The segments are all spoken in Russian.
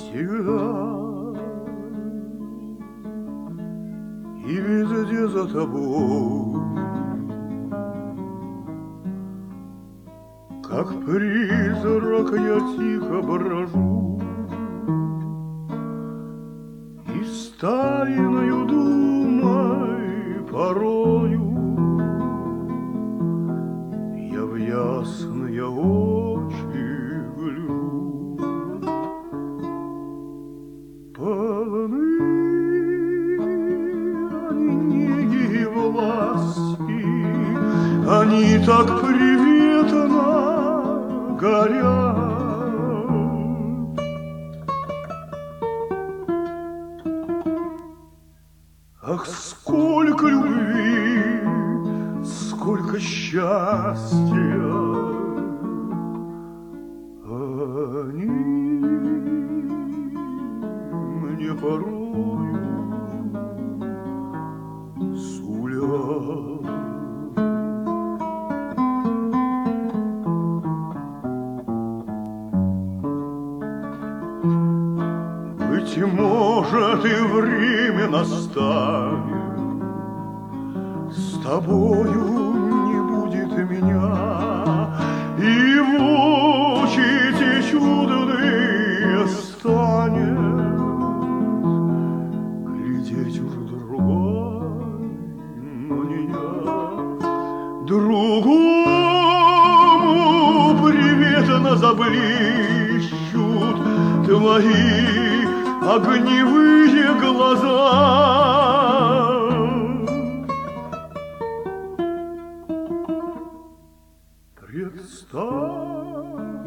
всегда и везде за тобой, как призрак я тихо брожу и с тайною думой порою я в ясные очи гляжу. Полны они неги и власти, они так приветно горят. Ах, сколько любви, сколько счастья они мне порою сулят. Быть может, и время настанет, с тобою не будет меня, и в очи те чудные станет глядеть уже другой на меня. Другому приветно заблещут твои огневые глаза. Представь,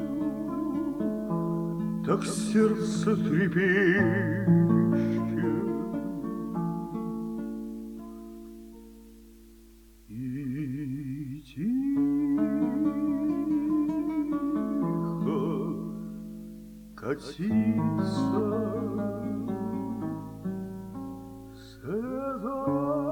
так сердце трепещет, и тихо катится слеза.